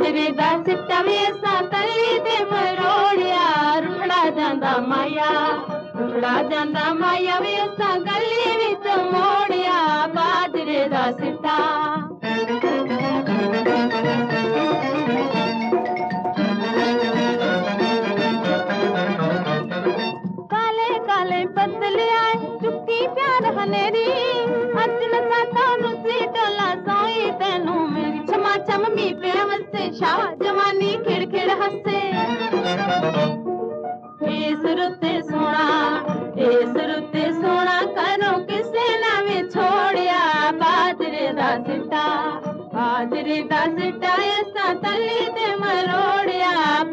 बाजरे दा सिट्टा वे असां तली ते मरोड़िया रुठड़ा जांदा माया वे असां गली विच मोड़िया बाजरे दा सिट्टा काले काले बदल आए चुक्की प्यार हनेरी अजन साता रुसी टोला सोई तेनू मेरी छमा छम मी पे वसे शाह जवानी खिड़खिड़ हसे इस रुते सोना करो किसे ना वे छोड़िया बाजरे दा सिट्टा ऐसा तली ते मरोड़िया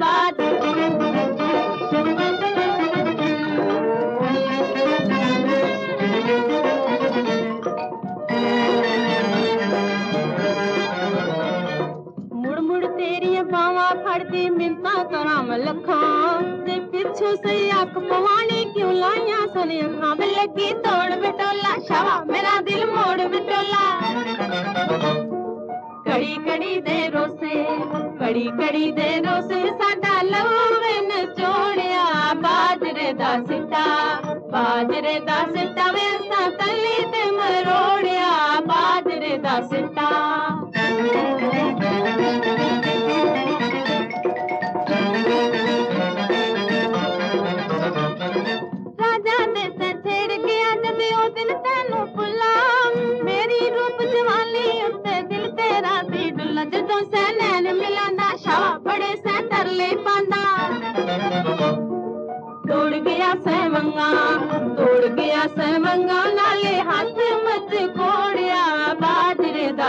मुड़ तेरिया बावा फड़ती मिलता कराम लखा ते पिछू से अख पवानी क्यों लाइया सोनी अखा में लगी तोड़ बिटोला शावा मेरा दिल मोड़ बिटोला कड़ी कड़ी देरों से साडा लवे न छोड़िया बाजरे दा सिट्टा वे असां तली ते मरोड़िया बाजरे दा सिट्टा राजा दे से छेड़ गया जब ओ दिन तेनू भुला मेरी रूप जवानी उत्ते दिल तेरा सी डुला जदों से नैन मिलांदा शाह बड़े से तरले पांदा तोड़ गया से मंगा नाले हाथ मत कोड़िया बाजरे दा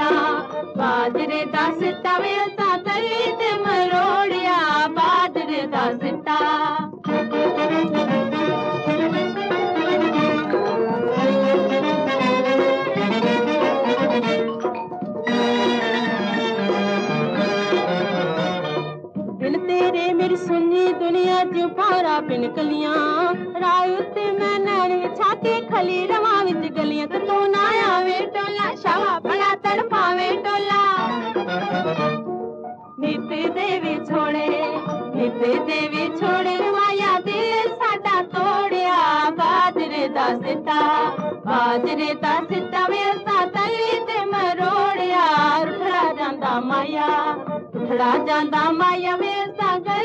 सिट्टा वे असां तली ते मरोड़िया बाजरे दा सिट्टा दिल तेरे मेरी सुनी दुनिया च पारा पिनकलियां राय उत्ते मैं नैन छाके खली रवा विच गलियां ते तू ना आवे टोला शावा बड़ा तड़पावे टोला नित देवी छोड़े माया दिल साडा तोड़िया बाजरे दा सिट्टा वे असां तली ते मरोड़िया रुठड़ा जांदा माया वे असां